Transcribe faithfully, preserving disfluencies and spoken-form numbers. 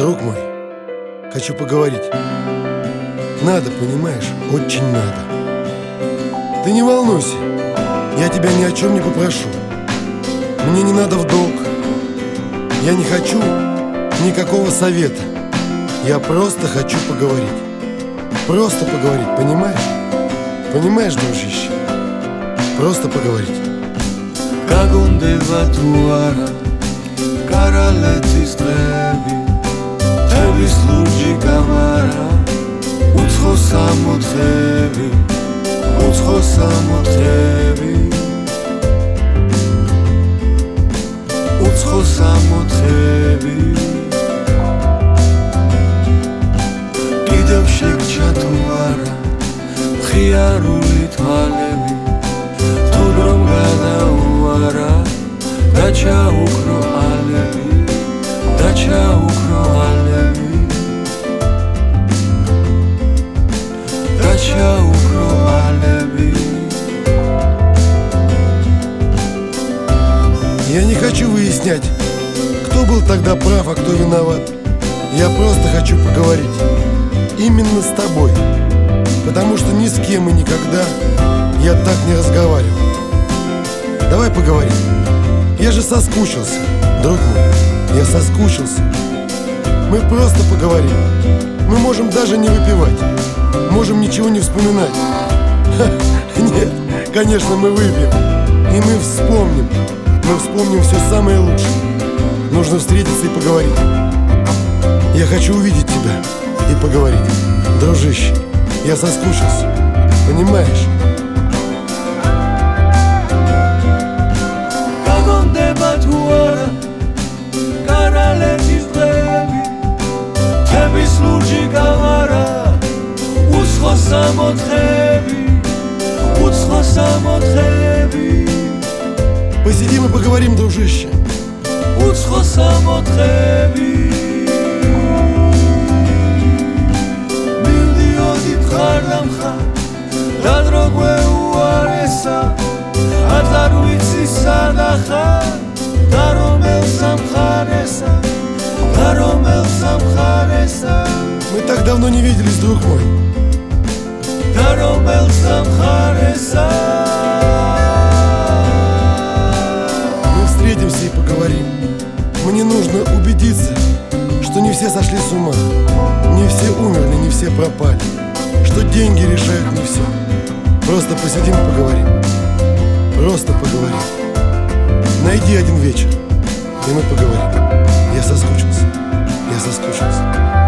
Друг мой, хочу поговорить. Надо, понимаешь, очень надо. Ты не волнуйся, я тебя ни о чем не попрошу. Мне не надо в долг. Я не хочу никакого совета. Я просто хочу поговорить. Просто поговорить, понимаешь? Понимаешь, дружище? Просто поговорить. გაგონდება თუ არა კარალეთის დღეები თების ლურჯი კამარა უცხო სამოთხეები უცხო სამოთხეები უცხო სამოთხეები კიდევ შეგჭა თუ არა მხიარული თვალები თუ რომ გადაუარა დაჩაუქრო ალები დაჩაუქრო ალები დაჩაუქრო ალები. Я не хочу выяснять, кто был тогда прав, а кто виноват. Я просто хочу поговорить. Именно с тобой. Потому что ни с кем и никогда я так не разговаривал. Давай поговорим. Я же соскучился, друг мой. Я соскучился. Мы просто поговорим. Мы можем даже не выпивать. Можем ничего не вспоминать. Ха, нет, конечно, мы выпьем. И мы вспомним. Мы вспомним все самое лучшее. Нужно встретиться и поговорить. Я хочу увидеть тебя и поговорить. Дружище, я соскучился. Понимаешь? გაგონდება თუ არა კარალეთის დღეები თების ლურჯი კამარა უცხო სამოთხეები უცხო სამოთხეები Посидим и поговорим, дружище. უცხო სამოთხეები მივდიოდი მხარ და მხარ და დრო გვეუარესა ათ არ ვიცი სადა ხარ და რომელ სამხარესა და რომელ სამხარესა Мы так давно не виделись, друг мой. და რომელ სამხარესა Мы встретимся и поговорим. Мне нужно убедиться, что не все сошли с ума, не все умерли, не все пропали, что деньги решают не все. Просто посидим и поговорим. Просто поговорим. Найди один вечер, и мы поговорим. Я соскучился. Я соскучился.